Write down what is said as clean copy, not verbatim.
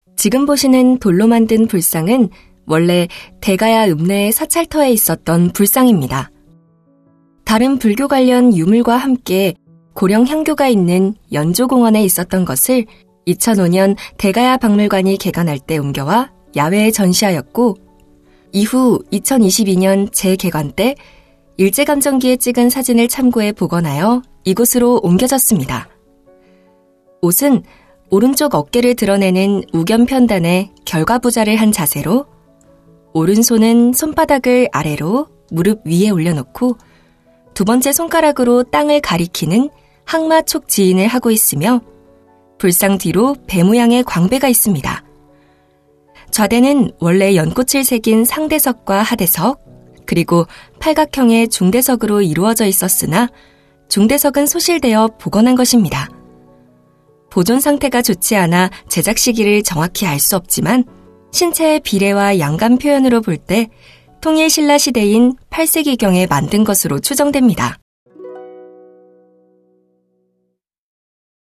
지금 보시는 돌로 만든 불상은 원래 대가야 읍내의 사찰터에 있었던 불상입니다. 다른 불교 관련 유물과 함께 고령 향교가 있는 연조공원에 있었던 것을 2005년 대가야 박물관이 개관할 때 옮겨와 야외에 전시하였고, 이후 2022년 재개관 때 일제감정기에 찍은 사진을 참고해 복원하여 이곳으로 옮겨졌습니다. 옷은 오른쪽 어깨를 드러내는 우견편단에 결과부자를 한 자세로, 오른손은 손바닥을 아래로 무릎 위에 올려놓고 두 번째 손가락으로 땅을 가리키는 항마촉 지인을 하고 있으며, 불상 뒤로 배 모양의 광배가 있습니다. 좌대는 원래 연꽃을 새긴 상대석과 하대석, 그리고 팔각형의 중대석으로 이루어져 있었으나 중대석은 소실되어 복원한 것입니다. 보존 상태가 좋지 않아 제작 시기를 정확히 알 수 없지만 신체의 비례와 양감 표현으로 볼 때 통일신라 시대인 8세기경에 만든 것으로 추정됩니다.